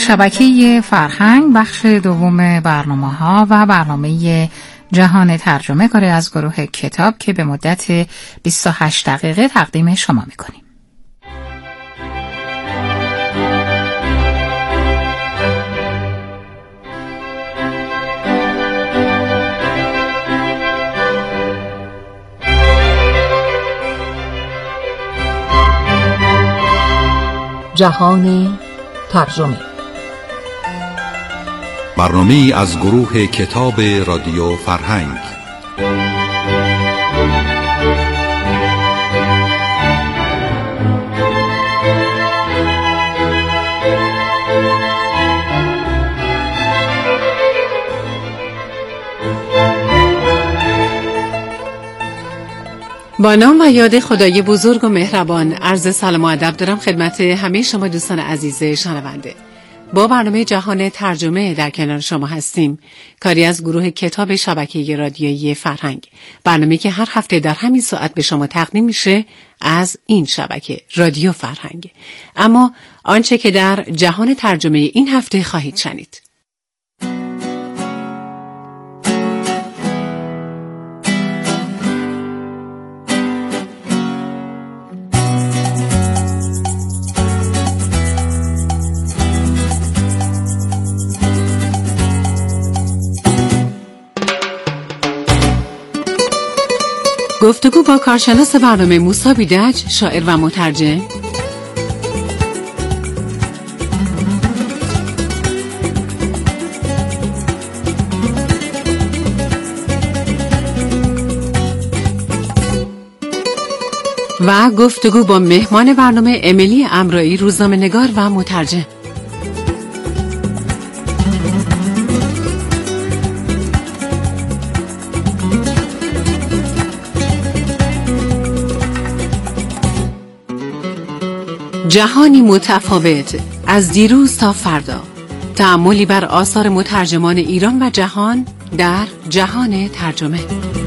شبکه فرهنگ بخش دوم برنامه‌ها و برنامه جهان ترجمه کاری از گروه کتاب که به مدت 28 دقیقه تقدیم شما می‌کنیم. جهان ترجمه، برنامه‌ای از گروه کتاب رادیو فرهنگ. با نام و یاد خدای بزرگ و مهربان عرض سلام و ادب دارم خدمت همه شما دوستان عزیز شنونده. با برنامه جهان ترجمه در کنار شما هستیم، کاری از گروه کتاب شبکه رادیویی فرهنگ. برنامه که هر هفته در همین ساعت به شما تقدیم میشه از این شبکه رادیو فرهنگ. اما آنچه که در جهان ترجمه این هفته خواهید شنید: گفتگو با کارشناس برنامه موسی بیدج، شاعر و مترجم. و گفتگو با مهمان برنامه امیلی امرایی، روزنامه‌نگار و مترجم. جهانی متفاوت، از دیروز تا فردا. تأملی بر آثار مترجمان ایران و جهان در جهان ترجمه.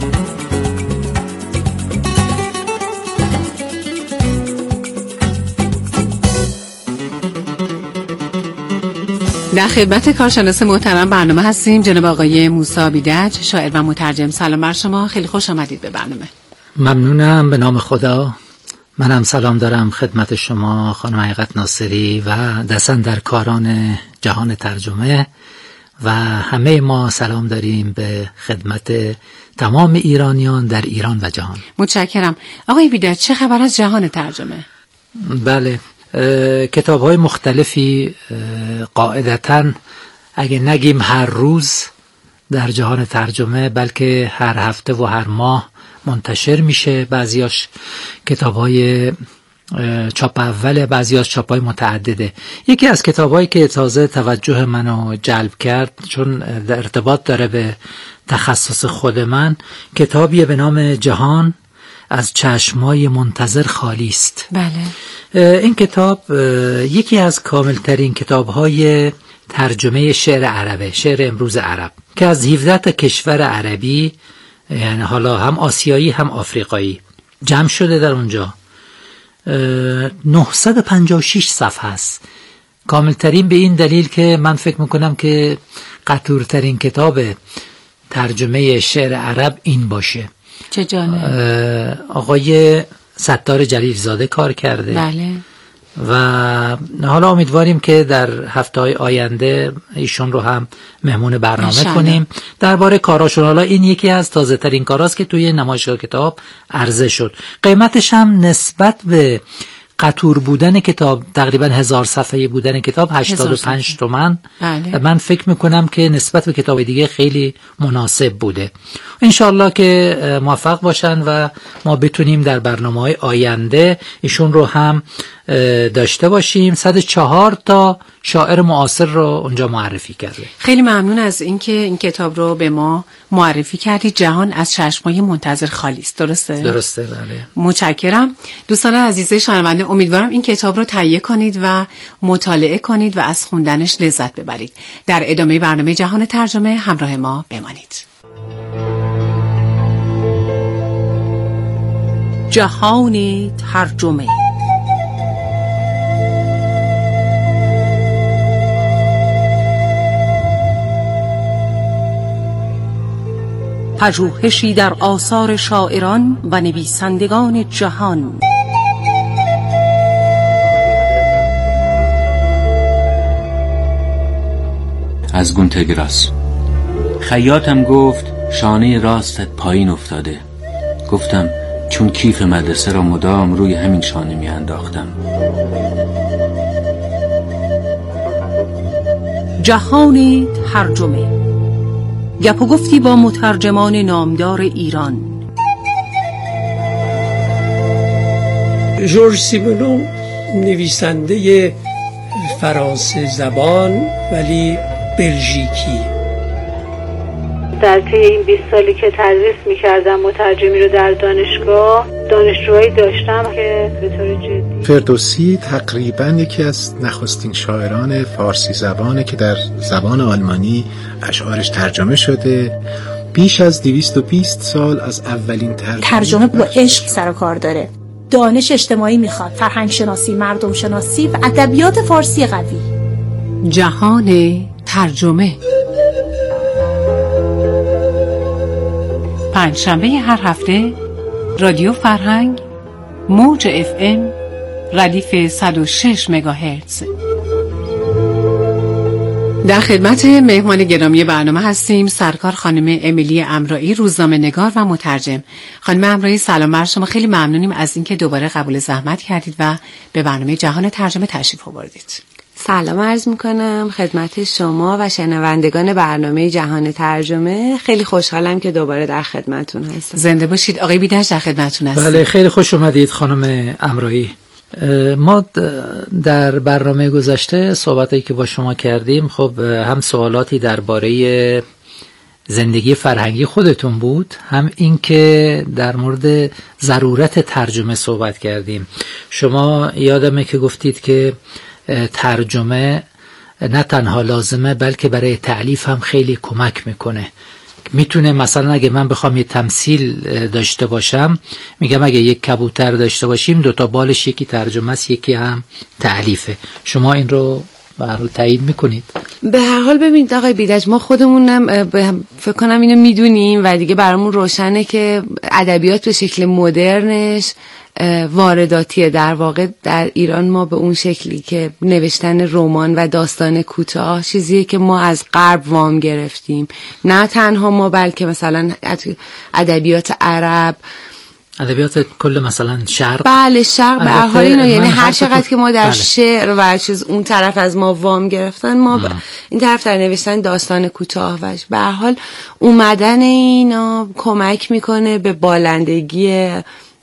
در خدمت کارشناس محترم برنامه هستیم، جناب آقای موسی بیدج، شاعر و مترجم. سلام بر شما، خیلی خوش آمدید به برنامه. ممنونم، به نام خدا. منم سلام دارم خدمت شما خانم حقیقت ناصری و دستاندرکاران جهان ترجمه و همه ما سلام داریم به خدمت تمام ایرانیان در ایران و جهان. متشکرم. آقای بیدج، چه خبر از جهان ترجمه؟ بله، کتاب‌های مختلفی قاعدتاً اگه نگیم هر روز در جهان ترجمه، بلکه هر هفته و هر ماه منتشر میشه. بعضیاش کتاب‌های چاپ اوله، بعضیاش چاپ‌های متعدده. یکی از کتاب‌هایی که تازه توجه منو جلب کرد، چون ارتباط داره به تخصص خود من، کتابیه به نام جهان از چشمای منتظر خالی است. بله. این کتاب یکی از کاملترین کتاب‌های ترجمه شعر عربه، شعر امروز عرب، که از 17 تا کشور عربی، یعنی حالا هم آسیایی هم آفریقایی، جمع شده در اونجا. 956 صفحه است. کاملترین به این دلیل که من فکر میکنم که قطورترین کتاب ترجمه شعر عرب این باشه. چه جالب. آقای ستار جلیل زاده کار کرده. بله. و حالا امیدواریم که در هفته‌های آینده ایشون رو هم مهمون برنامه کنیم درباره کاراشون. حالا این یکی از تازه ترین کاراست که توی نمایشگاه کتاب عرضه شد. قیمتش هم نسبت به قطور بودن کتاب، تقریبا 1000 صفحه بودن کتاب، 85 تومن. بله. من فکر میکنم که نسبت به کتاب دیگه خیلی مناسب بوده. انشالله که موفق باشن و ما بتونیم در برنامه‌های آینده ایشون رو هم داشته باشیم. 104 تا شاعر معاصر رو اونجا معرفی کرده. خیلی ممنون از اینکه این کتاب رو به ما معرفی کردید. جهان از چشمای منتظر خالی است. درسته؟ درسته، بله. متشکرم. دوستان عزیز شنونده، امیدوارم این کتاب رو تهیه کنید و مطالعه کنید و از خوندنش لذت ببرید. در ادامه برنامه جهان ترجمه همراه ما بمانید. جهان ترجمه. پژوهشی در آثار شاعران و نویسندگان جهان. از گونتگراس. خیاطم گفت شانه راستت پایین افتاده. گفتم چون کیف مدرسه را مدام روی همین شانه می انداختم. جهان ترجمه، گپ و گفتی با مترجمان نامدار ایران. ژورژ سیمونون نویسنده فرانسه زبان ولی بلژیکی. در طی این 20 سالی که تدریس می‌کردم مترجمی رو در دانشگاه، دانشجوهایی داشتم که به طور جدی. فردوسی تقریباً یکی از نخستین شاعران فارسی زبانه که در زبان آلمانی اشعارش ترجمه شده. بیش از 220 سال از اولین ترجمه با عشق سر و کار داره. دانش اجتماعی میخواد، فرهنگ شناسی، مردم شناسی و ادبیات فارسی قوی. جهان ترجمه. پنجشنبه هر هفته رادیو فرهنگ موج FM ردیف 106 مگاهرتز. در خدمت مهمان گرامی برنامه هستیم سرکار خانم امیلی امرایی، روزنامه نگار و مترجم. خانم امرایی سلام بر شما، خیلی ممنونیم از اینکه دوباره قبول زحمت کردید و به برنامه جهان ترجمه تشریف آوردید. سلام عرض میکنم خدمت شما و شنوندگان برنامه جهان ترجمه. خیلی خوشحالم که دوباره در خدمتون هستم. زنده باشید. آقای بیدج در خدمتون هستیم. بله خیلی خوش اومدید خانم امرایی. ما در برنامه گذشته صحبتایی که با شما کردیم خب هم سوالاتی درباره زندگی فرهنگی خودتون بود، هم این که در مورد ضرورت ترجمه صحبت کردیم. شما یادمه که گفتید که ترجمه نه تنها لازمه بلکه برای تألیف هم خیلی کمک میکنه. میتونه مثلا اگه من بخوام یه تمثیل داشته باشم، میگم اگه یک کبوتر داشته باشیم 2 تا بالش یکی ترجمه است یکی هم تألیفه. شما این رو به هر حال تایید میکنید؟ به هر حال ببینید آقای بیدج، ما خودمونم فکر کنم اینو میدونیم و دیگه برامون روشنه که ادبیات به شکل مدرنش وارداتیه. در واقع در ایران ما به اون شکلی که نوشتن رمان و داستان کوتاه چیزیه که ما از غرب وام گرفتیم. نه تنها ما بلکه مثلا ادبیات عرب، ادبیات کل مثلا شرق. بله شرق به هر حال اینو، یعنی هر چقدر که ما در شعر و چیز اون طرف از ما وام گرفتن، ما این طرف در نوشتن داستان کوتاه و به هر حال اومدن اینا کمک میکنه به بالندگی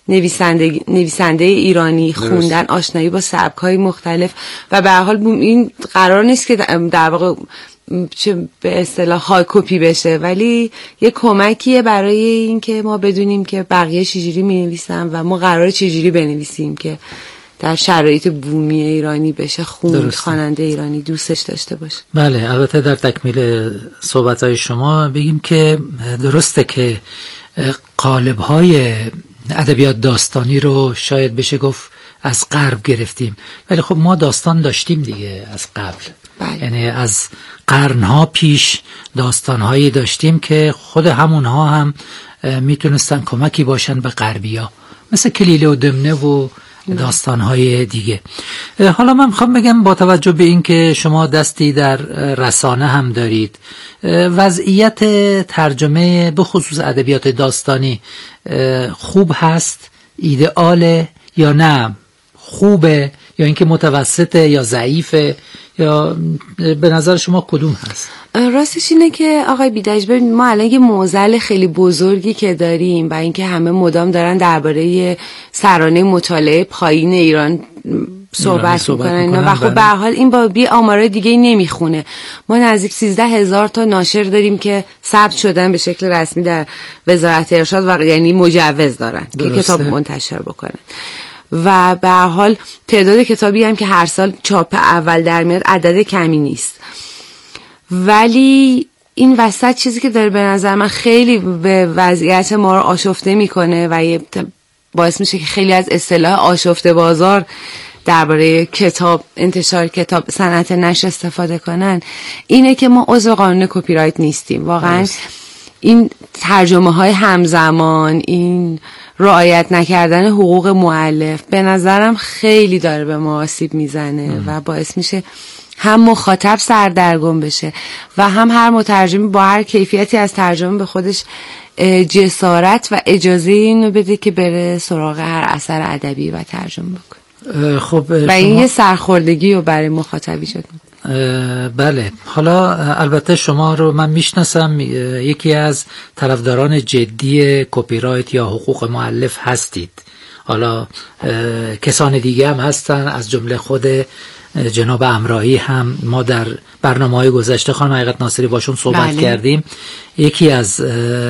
نویسنده ایرانی، خوندن، آشنایی با سبک‌های مختلف و به هر حال این قرار نیست که در واقع چه به اصطلاح های کپی بشه، ولی یه کمکیه برای این که ما بدونیم که بقیه چجوری می‌نویسن و ما قراره چجوری بنویسیم که در شرایط بومی ایرانی بشه خوند، خواننده ایرانی دوستش داشته باشه. بله، البته در تکمیل صحبت‌های شما بگیم که درسته که قالب‌های ادبیات داستانی رو شاید بشه گفت از غرب گرفتیم، ولی خب ما داستان داشتیم دیگه از قبل. بله. یعنی از قرنها پیش داستانهایی داشتیم که خود همونها هم میتونستن کمکی باشن به غربیا، مثل کلیله و دمنه و داستانهای دیگه. حالا من میخوام بگم با توجه به این که شما دستی در رسانه هم دارید، وضعیت ترجمه به خصوص ادبیات داستانی خوب هست، ایدئاله یا نه، خوبه یا اینکه متوسطه یا ضعیفه، یا به نظر شما کدوم هست؟ راستش اینه که آقای بیدج ببینید ما الان یه معضل خیلی بزرگی که داریم و اینکه همه مدام دارن درباره سرانه مطالعه پایین ایران صحبت میکنن و خب به هر حال این با بی آمارای دیگه نمیخونه. ما نزدیک 13,000 تا ناشر داریم که ثبت شدن به شکل رسمی در وزارت ارشاد و یعنی مجوز دارن که کتاب منتشر بکنن و به هر حال تعداد کتابی هم که هر سال چاپ اول در میاد عدد کمی نیست. ولی این وسط چیزی که داره به نظر من خیلی به وضعیت ما رو آشفته میکنه و باعث میشه که خیلی از اصطلاح آشفته بازار درباره کتاب، انتشار کتاب، صنعت نشر استفاده کنن، اینه که ما عضو قانون کپی رایت نیستیم. واقعا این ترجمه های همزمان، این رعایت نکردن حقوق مؤلف به نظرم خیلی داره به ما آسیب میزنه و باعث میشه هم مخاطب سردرگم بشه و هم هر مترجمی با هر کیفیتی از ترجمه به خودش جسارت و اجازه اینو بده که بره سراغ هر اثر ادبی و ترجمه بکنه. خب و این یه سرخوردگی رو برای مخاطب ایجاد میکنه. بله، حالا البته شما رو من میشناسم، یکی از طرفداران جدی کپی رایت یا حقوق مؤلف هستید. حالا کسان دیگه هم هستن، از جمله خود جناب امرایی هم ما در برنامه‌های گذشته خانم حقیقت ناصری باشون صحبت کردیم. یکی از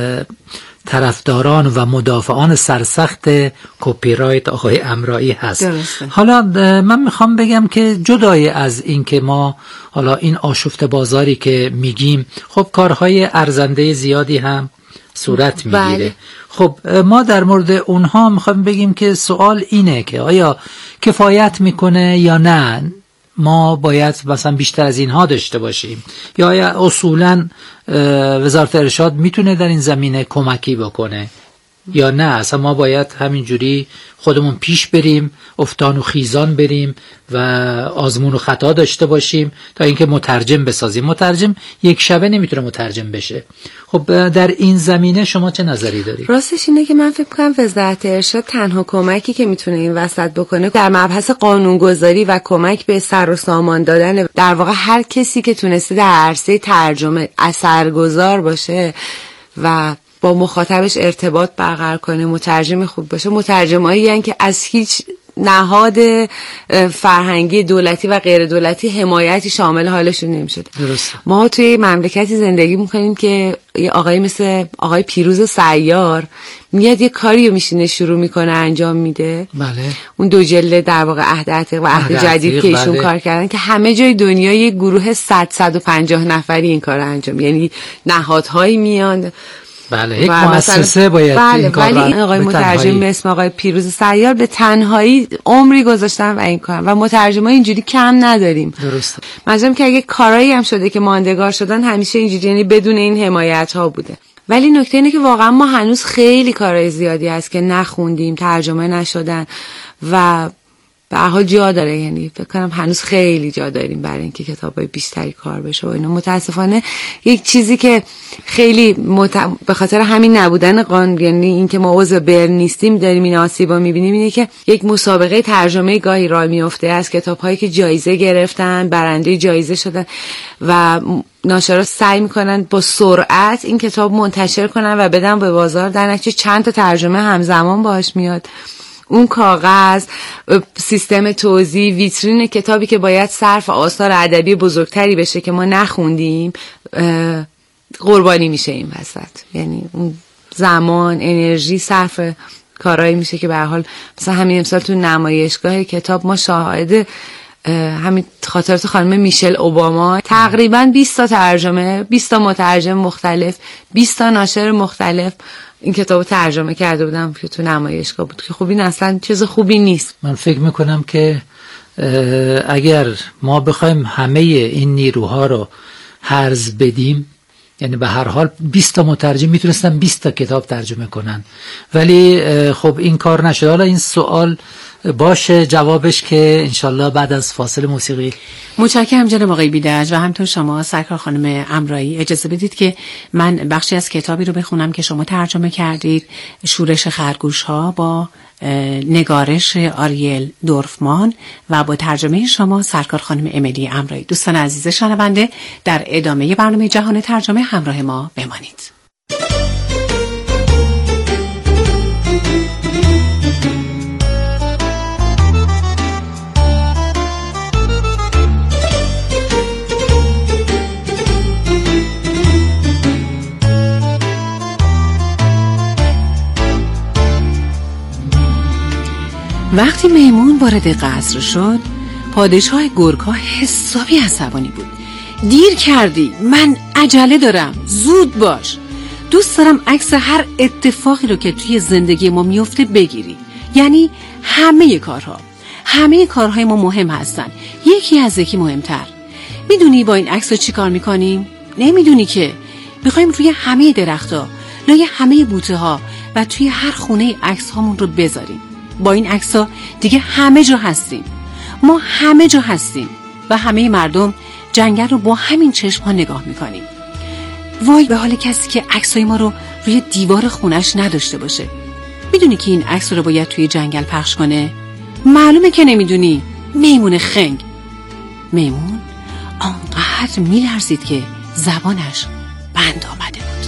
طرفداران و مدافعان سرسخت کپی رایت آقای امرایی هست. درسته. حالا من میخوام بگم که جدای از این که ما حالا این آشفته بازاری که میگیم، خب کارهای ارزنده زیادی هم صورت میگیره. خب ما در مورد اونها میخوایم بگیم که سوال اینه که آیا کفایت میکنه یا نه، ما باید مثلا بیشتر از اینها داشته باشیم، یا آیا اصولا وزارت ارشاد میتونه در این زمینه کمکی بکنه یا نه اصلا ما باید همینجوری خودمون پیش بریم، افتان و خیزان بریم و آزمون و خطا داشته باشیم تا اینکه مترجم بسازیم. مترجم یک شبه نمیتونه مترجم بشه. خب در این زمینه شما چه نظری دارید؟ راستش اینه که من فکر کنم وزارت ارشاد تنها کمکی که میتونه این وسط بکنه در مبحث قانونگذاری و کمک به سر و سامان دادن در واقع هر کسی که تونسته در عرصه ترجمه اثرگذار باشه و با مخاطبش ارتباط برقرار کنه، مترجم خوب باشه. مترجمایی هستن که از هیچ نهاد فرهنگی دولتی و غیر دولتی حمایتی شامل حالشون نمیشده. درست. ما توی مملکتی زندگی میکنیم که یه آقایی مثل آقای پیروز سیار میاد یه کاری رو میشینه شروع میکنه انجام میده. بله. اون 2 جلد در واقع عهد عتیق و عهد جدید که ایشون کار کردن که همه جای دنیا یه گروه 100-150 نفری این کار انجام، یعنی نهادهایی میان. بله، یک مؤسسه باید این کار ولی این آقای مترجم اسم آقای پیروز سیار به تنهایی عمری گذاشتن و این کار و مترجمای اینجوری کم نداریم. درسته. مثلا که اگه کارایی هم شده که ماندگار شدن همیشه اینجوری، یعنی بدون این حمایت ها بوده. ولی نکته اینه که واقعا ما هنوز خیلی کارهای زیادی هست که نخوندیم، ترجمه نشدن و به هر حال جا داره، یعنی فکر کنم هنوز خیلی جا داریم برای اینکه کتابای بیشتری کار بشه و اینا. متاسفانه یک چیزی که خیلی به خاطر همین نبودن قانون، یعنی اینکه ما عضو برن نیستیم، داریم این آسیبا میبینیم، اینه که یک مسابقه ترجمه گاهی راه میفته از کتاب‌هایی که جایزه گرفتن، برنده جایزه شدن و ناشرا سعی میکنن با سرعت این کتاب منتشر کنن و بدن به بازار، در نتیجه چند تا ترجمه همزمان باهاش میاد. اون کاغذ، سیستم توزیع، ویترین کتابی که باید صرف آثار ادبی بزرگتری بشه که ما نخوندیم، قربانی میشه این وسط. یعنی اون زمان، انرژی صرف کارایی میشه که به هر حال مثلا همین امسال تو نمایشگاه کتاب ما شاهد همین خاطرات خانم میشل اوباما تقریبا 20 تا ترجمه، 20 تا مترجم مختلف، 20 تا ناشر مختلف این کتابو ترجمه کرده بودم که تو نمایشگاه بود که خب این اصلا چیز خوبی نیست. من فکر میکنم که اگر ما بخوایم همه این نیروها رو هرز بدیم، یعنی به هر حال 20 تا مترجم میتونستن 20 تا کتاب ترجمه کنن، ولی خب این کار نشد. حالا این سوال باشه جوابش که انشالله بعد از فاصله موسیقی. متشکرم جناب آقای بیدرج و همینطور شما سرکار خانم امرایی. اجازه بدید که من بخشی از کتابی رو بخونم که شما ترجمه کردید، شورش خرگوش ها، با نگارش آریل دورفمان و با ترجمه شما سرکار خانم امیلی امرایی. دوستان عزیز شنونده، در ادامه برنامه جهان ترجمه همراه ما بمانید. وقتی میمون وارد قصر شد، پادشاه گورکا حسابی عصبانی بود. دیر کردی، من عجله دارم، زود باش. دوست دارم عکس هر اتفاقی رو که توی زندگی ما میفته بگیری. یعنی همه کارهای ما مهم هستن، یکی از یکی مهمتر. میدونی با این عکس رو چی کار میکنیم؟ نمیدونی که میخوایم روی همه درخت‌ها، لای همه بوته‌ها و توی هر خونه عکس هامون رو بذاریم. با این عکس‌ها دیگه همه جا هستیم. ما همه جا هستیم و همه مردم جنگل رو با همین چشم‌ها نگاه میکنیم. وای به حال کسی که عکسای ما رو روی دیوار خونش نداشته باشه. میدونی که این عکس رو باید توی جنگل پخش کنه؟ معلومه که نمیدونی. میمون خنگ. میمون آنقدر میلرزید که زبانش بند آمده بود.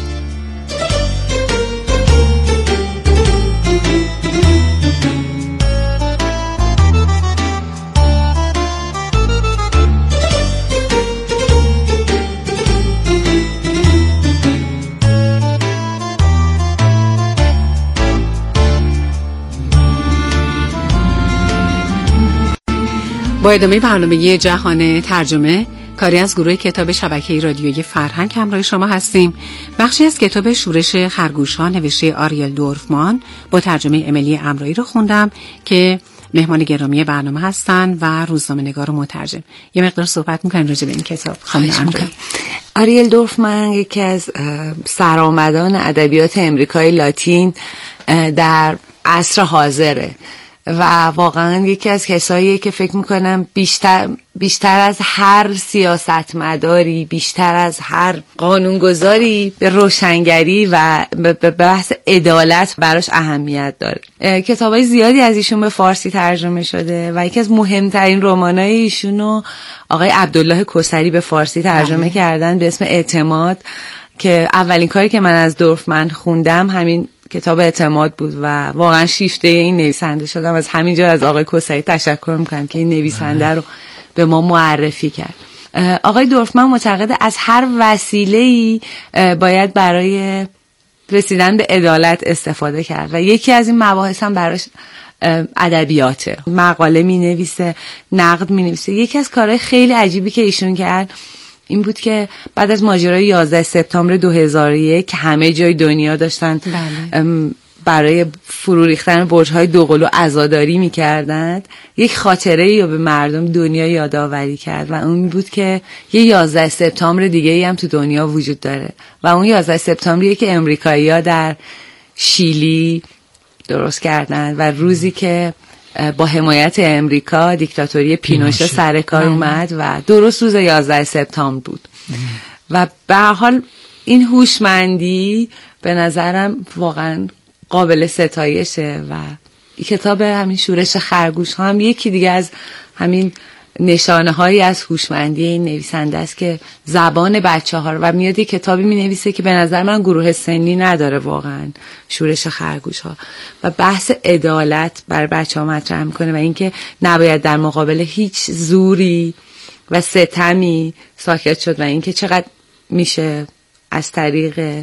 با ادامه برنامه جهان ترجمه، کاری از گروه کتاب شبکه رادیویی فرهنگ همراه شما هستیم. بخشی از کتاب شورش خرگوش‌ها نوشته آریل دورفمان با ترجمه امیلی امرایی رو خوندم که مهمان گرامی برنامه هستن و روزنامه‌نگار و مترجم. یه مقدار صحبت می‌کنیم راجع به این کتاب. آریل دورفمان یکی از سرآمدان ادبیات امریکای لاتین در عصر حاضره و واقعا یکی از کساییه که فکر میکنم بیشتر از هر سیاستمداری، بیشتر از هر قانونگذاری به روشنگری و به بحث عدالت براش اهمیت داره. کتابای زیادی از ایشون به فارسی ترجمه شده و یکی از مهمترین رمانای ایشونو آقای عبدالله کوثری به فارسی ترجمه کردن به اسم اعتماد، که اولین کاری که من از دورفمان خوندم همین کتاب اعتماد بود و واقعا شیفته این نویسنده شدم. از همینجا از آقای کوثری تشکر میکنم که این نویسنده رو به ما معرفی کرد. آقای دورفمان معتقد از هر وسیله‌ای باید برای رسیدن به عدالت استفاده کرد و یکی از این مباحث هم براش ادبیاته. مقاله مینویسه، نقد مینویسه. یکی از کارهای خیلی عجیبی که ایشون کرد این بود که بعد از ماجرای 11 سپتامبر 2001 که همه جای دنیا داشتن برای فرو ریختن برج‌های دوقلو عزاداری می‌کردند، یک خاطره‌ای رو به مردم دنیا یادآوری کرد و اون بود که یه 11 سپتامبر دیگه‌ای هم تو دنیا وجود داره و اون 11 سپتامبریه که امریکایی‌ها در شیلی درست کردن و روزی که با حمایت امریکا دیکتاتوری پینوشه سر کار اومد و درست روز 11 سپتامبر بود. و به هر حال این هوشمندی به نظرم واقعا قابل ستایشه و کتاب همین شورش خرگوش ها هم یکی دیگه از همین نشانه هایی از هوشمندی این نویسنده است که زبان بچه ها رو و میاد یک کتابی می نویسه که به نظر من گروه سنی نداره واقعا، شورش خرگوش ها، و بحث عدالت برای بچه ها مطرح میکنه و اینکه نباید در مقابل هیچ زوری و ستمی ساکت شد و اینکه چقدر میشه از طریق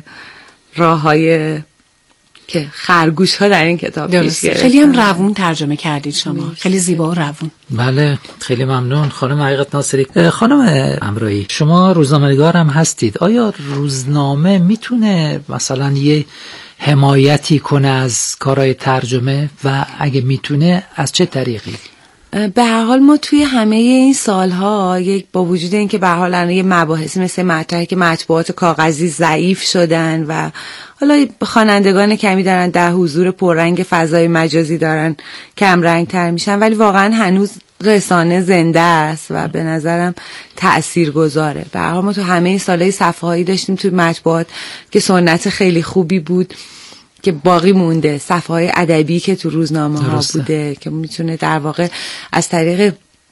راههای که خرگوش ها در این کتاب پیش گرفتن. خیلی هم روون ترجمه کردید شما، خیلی زیبا و روون. بله خیلی ممنون خانم حقیقت ناصری. خانم امرایی، شما روزنامه‌نگار هم هستید، آیا روزنامه میتونه مثلا یه حمایتی کنه از کارهای ترجمه و اگه میتونه از چه طریقی؟ به هر حال ما توی همه این سالها با وجود اینکه به هر حال الان یه مباحثی مثل مطرحی که مطبوعات کاغذی ضعیف شدن و حالا خوانندگان کمی دارن در حضور پررنگ فضای مجازی دارن کم رنگ تر میشن، ولی واقعا هنوز رسانه زنده است و به نظرم تأثیرگذاره. به هر حال ما تو همه این سالهای صفحه‌ای داشتیم توی مطبوعات که سنت خیلی خوبی بود که باقی مونده، صفحه‌های ادبی که تو روزنامه‌ها بوده که میتونه در واقع از طریق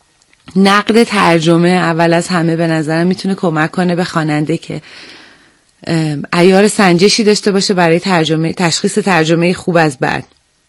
نقد ترجمه اول از همه به نظرم میتونه کمک کنه به خواننده که عیار سنجشی داشته باشه برای تشخیص ترجمه خوب از بد.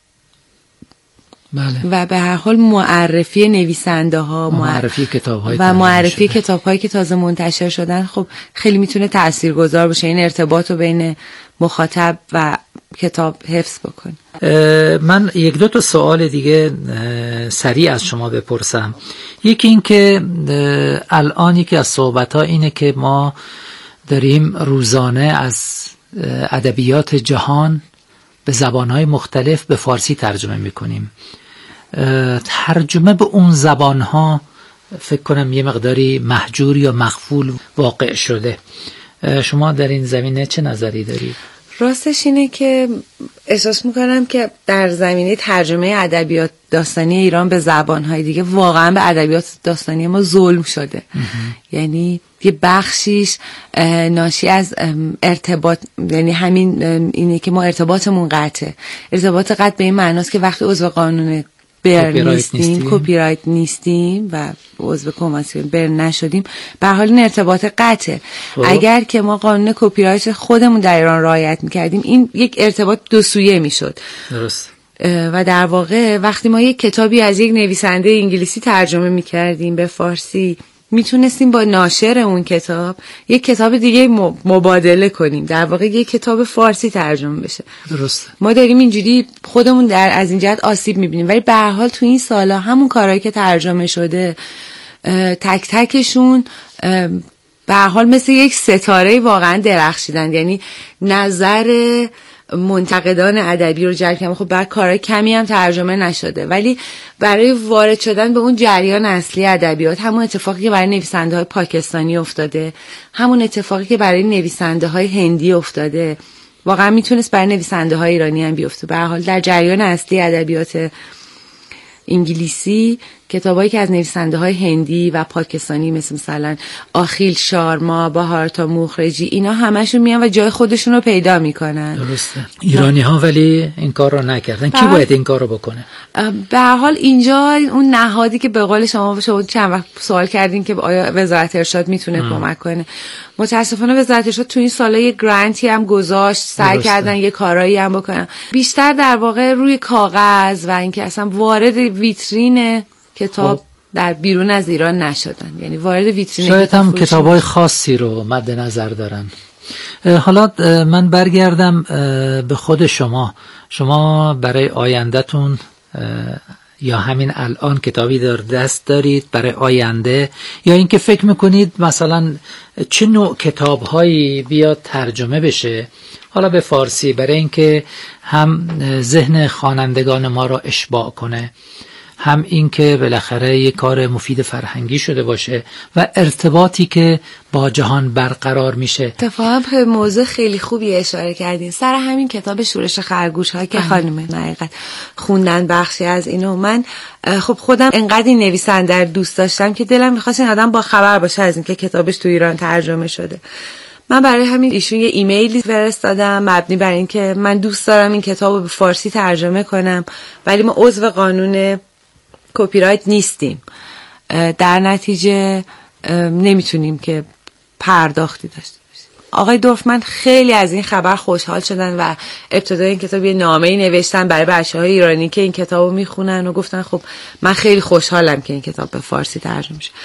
بله. و به هر حال معرفی نویسنده ها، معرفی کتاب‌های و معرفی کتاب‌هایی که تازه منتشر شدن خب خیلی میتونه تاثیرگذار باشه، این ارتباط رو بین مخاطب و کتاب حفظ بکنه. من یک دو تا سوال دیگه سریع از شما بپرسم. یکی این که الان یکی از صحبت‌ها اینه که ما داریم روزانه از ادبیات جهان به زبان‌های مختلف به فارسی ترجمه می‌کنیم. ترجمه به اون زبان‌ها فکر کنم یه مقداری محجور یا مغفول واقع شده. شما در این زمینه چه نظری دارید؟ راستش اینه که احساس میکنم که در زمینه ترجمه ادبیات داستانی ایران به زبانهای دیگه واقعا به ادبیات داستانی ما ظلم شده. یعنی یه بخشیش ناشی از ارتباط، یعنی همین اینه که ما ارتباطمون قطعه. ارتباط قطع به این معناست که وقتی عضو قانون کپی رایت نیستیم و عضو کنوانسیون برن نشدیم، به هر حال این ارتباط قطعه. اگر که ما قانون کپی رایت خودمون در ایران رعایت میکردیم، این یک ارتباط دو سویه میشد. درست. و در واقع وقتی ما یک کتابی از یک نویسنده انگلیسی ترجمه میکردیم به فارسی، میتونستیم با ناشر اون کتاب یک کتاب دیگه مبادله کنیم، در واقع یک کتاب فارسی ترجمه بشه. درسته. ما داریم اینجوری خودمون از این جهت آسیب میبینیم، ولی به هر حال تو این سالا همون کارهایی که ترجمه شده تک تکشون به هر حال مثل یک ستاره واقعا درخشیدن. یعنی نظر منتقدان ادبی رو جلب کردن. خب بعد کارهای کمی هم ترجمه نشده، ولی برای وارد شدن به اون جریان اصلی ادبیات، همون اتفاقی که برای نویسنده های پاکستانی افتاده، همون اتفاقی که برای نویسنده های هندی افتاده، واقعا میتونست برای نویسنده های ایرانی هم بیفته. به هر حال در جریان اصلی ادبیات انگلیسی کتابایی که از نویسنده های هندی و پاکستانی مثلا آخیل شارما، بهارتا مخرجی، اینا همشون میان و جای خودشون رو پیدا میکنن. درسته. ایرانی ها ولی این کار رو نکردن. کی باید این کار رو بکنه؟ به هر حال اینجا اون نهادی که به قول شما چند وقت سوال کردین که آیا وزارت ارشاد میتونه کمک کنه، متاسفانه وزارت ارشاد تو این سالا یه گرانتی هم گذاشت، سعی کردن یه کارایی هم بکنن، بیشتر در واقع روی کاغذ و اینکه اصلا وارد ویترین کتاب در بیرون از ایران نشدن. یعنی وارد ویترین شاید هم کتابای خاصی رو مد نظر دارن. حالا من برگردم به خود شما برای آینده‌تون یا همین الان کتابی در دست دارید برای آینده، یا اینکه فکر میکنید مثلا چه نوع کتاب‌هایی بیاد ترجمه بشه حالا به فارسی، برای اینکه هم ذهن خوانندگان ما را اشباع کنه، هم این که بالاخره یک کار مفید فرهنگی شده باشه و ارتباطی که با جهان برقرار میشه. اتفاقا به موضوع خیلی خوبی اشاره کردین، سر همین کتاب شورش خرگوش ها که خانم حقیقت خوندن بخشی از اینو، من خب خودم انقدر این نویسنده رو دوست داشتم که دلم می‌خواست این آدم با خبر باشه از این که کتابش تو ایران ترجمه شده. من برای همین ایشون یه ایمیلی فرستادم مبنی بر این که من دوست دارم این کتابو به فارسی ترجمه کنم، ولی ما عضو قانون کپی رایت نیستیم، در نتیجه نمیتونیم که پرداختی داشته باشیم. آقای دورفمن خیلی از این خبر خوشحال شدن و ابتدای این کتاب یه نامه‌ای نوشتن برای بچه‌های ایرانی که این کتابو میخونن و گفتن خب من خیلی خوشحالم که این کتاب به فارسی ترجمه شه.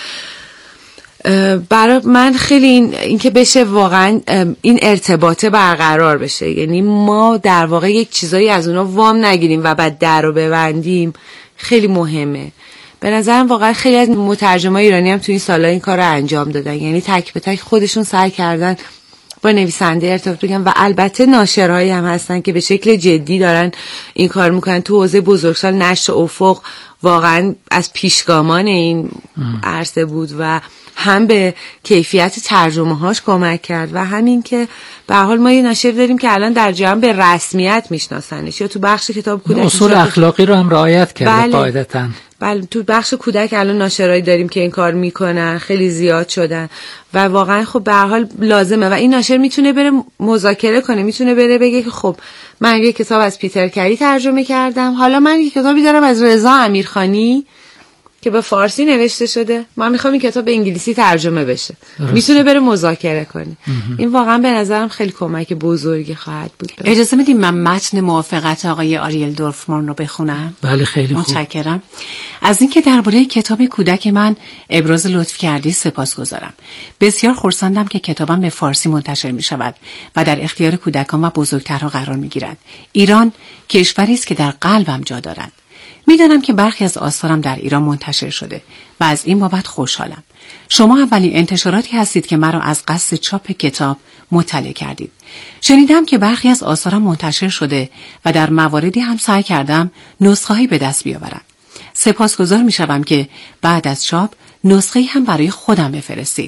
برای من خیلی این که بشه واقعا این ارتباطه برقرار بشه، یعنی ما در واقع یک چیزایی از اونا وام نگیریم و بعد در رو ببندیم، خیلی مهمه. به نظرم واقعا خیلی از مترجمای ایرانی هم تو این سالا این کار رو انجام دادن، یعنی تک به تک خودشون سعی کردن با نویسنده ارتباط بگیرن و البته ناشرهایی هم هستن که به شکل جدی دارن این کار میکنن. تو حوزه بزرگسال نشر افق واقعا از پیشگامان این عرصه بود و هم به کیفیت ترجمه هاش کمک کرد و همین که به هر حال ما یه ناشر داریم که الان در جهان به رسمیت میشناسنش، یا تو بخش کتاب کودک اصول اخلاقی رو هم رعایت کرده قاعدتاً. بله تو بخش کودک الان ناشرایی داریم که این کار میکنن، خیلی زیاد شدن و واقعا خب به هر حال لازمه و این ناشر میتونه بره مذاکره کنه، میتونه بره بگه که خب من یه کتاب از پیتر کری ترجمه کردم، حالا من یه کتابی دارم از رضا امیرخانی که به فارسی نوشته شده، من میخوام این کتاب به انگلیسی ترجمه بشه. میتونه بره مذاکره کنه. این واقعا به نظرم خیلی کمک بزرگی خواهد بود. اجازه میدیم من متن موافقت آقای آریل دورفمان رو بخونم؟ بله خیلی خوب. متشکرم. از اینکه درباره کتاب کودک من ابراز لطف کردی سپاسگزارم. بسیار خرسندم که کتابم به فارسی منتشر میشود و در اختیار کودکان و بزرگترها قرار میگیرد. ایران کشوری است که در قلبم جا دارد. میدانم که برخی از آثارم در ایران منتشر شده و از این بابت خوشحالم. شما اولین انتشاراتی هستید که مرا از قصد چاپ کتاب مطلع کردید. شنیدم که برخی از آثارم منتشر شده و در مواردی هم سعی کردم نسخه‌ای به دست بیاورم. سپاسگزار میشوم که بعد از چاپ نسخه‌ای هم برای خودم بفرستید.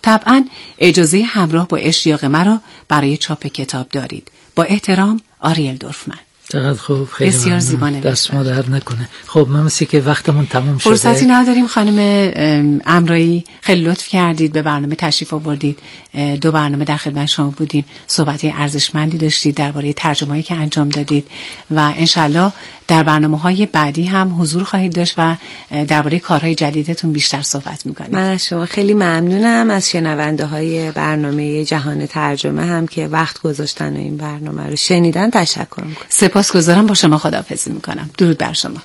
طبعاً اجازه همراه با اشتیاق مرا برای چاپ کتاب دارید. با احترام، آریل دورفمن. چقدر خوب، خیلی بسیار زیبا نوشته. دست ما درد نکنه. خب من مثل که وقتمون تموم شده، فرصتی نداریم. خانم امرایی خیلی لطف کردید، به برنامه تشریف آوردید، 2 برنامه در خدمت شما بودیم، صحبت ارزشمندی داشتید درباره ترجمه‌ای که انجام دادید و انشالله در برنامه‌های بعدی هم حضور خواهید داشت و درباره کارهای جدیدتون بیشتر صحبت می‌کنید. من از شما خیلی ممنونم، از شنونده‌های برنامه جهان ترجمه هم که وقت گذاشتن و این برنامه رو شنیدن تشکر می‌کنم. سپاسگزارم. با شما خداحافظی می‌کنم. درود بر شما.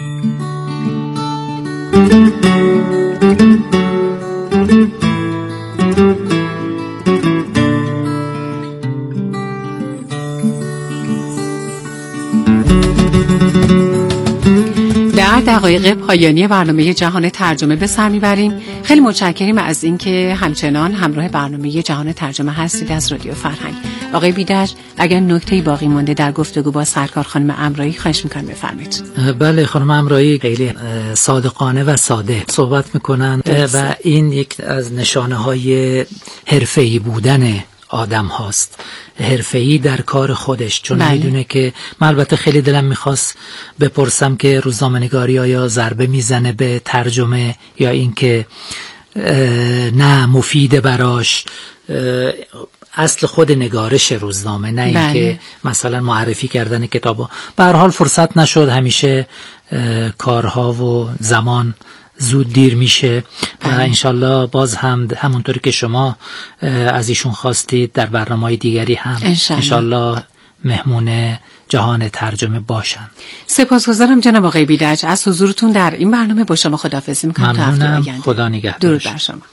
در دقایق پایانی برنامه جهان ترجمه به سر میبریم. خیلی متشکریم از اینکه همچنان همراه برنامه جهان ترجمه هستید از رادیو فرهنگ. آقای بیدج، اگر نکته‌ای باقی مونده در گفتگو با سرکار خانم امرایی خواهش می‌کنم بفرمایید. بله، خانم امرایی خیلی صادقانه و ساده صحبت میکنن و این یک از نشانه‌های حرفه‌ای بودن آدم هاست، حرفه‌ای در کار خودش، چون میدونه که من البته خیلی دلم میخواست بپرسم که روزنامه‌نگاری آیا ضربه میزنه به ترجمه یا اینکه نه مفیده براش اصل خود نگارش روزنامه، نه اینکه مثلا معرفی کردن کتابا. به هر حال فرصت نشد، همیشه کارها و زمان زود دیر میشه و انشالله باز هم همونطوری که شما از ایشون خواستید در برنامه‌های دیگری هم انشالله مهمون جهان ترجمه باشن. سپاسگزارم جناب آقای بیدج از حضورتون در این برنامه. با شما خداحافظی میکنم. ممنونم. خدا نگهدار. درود بر شما.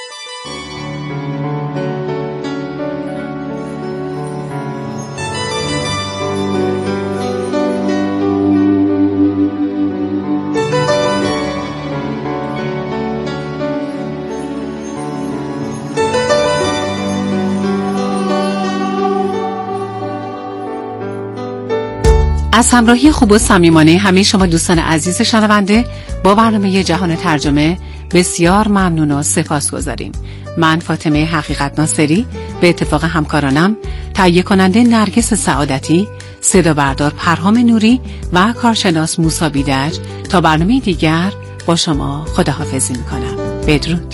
از همراهی خوب و صمیمانه همه شما دوستان عزیز شنونده با برنامه جهان ترجمه بسیار ممنون و سپاسگزاریم. من فاطمه حقیقت ناصری به اتفاق همکارانم، تهیه کننده نرگس سعادتی، صدا بردار پرهام نوری و کارشناس موسی بیدج، تا برنامه دیگر با شما خداحافظی میکنم. بدرود.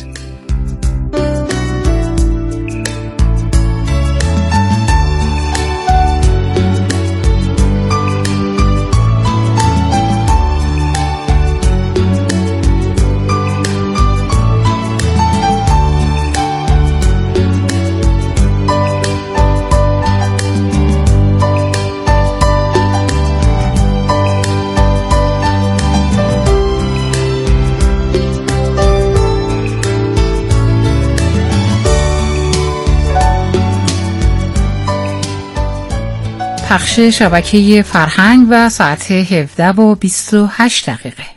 پخش شبکه فرهنگ و ساعت 17:28.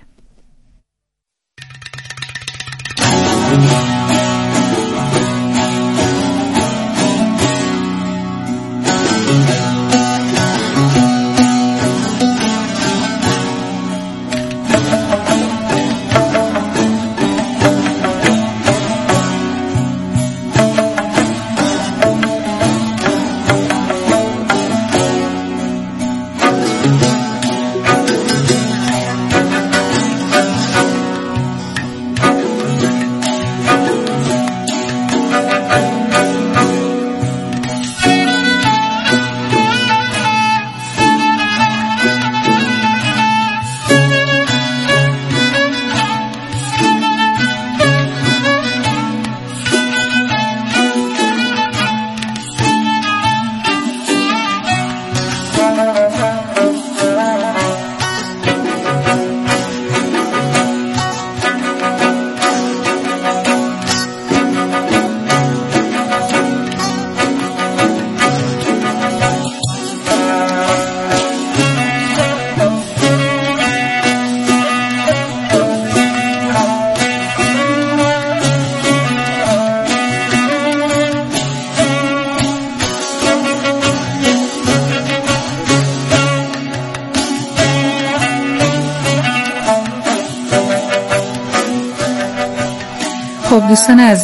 خب دوستان عزیز،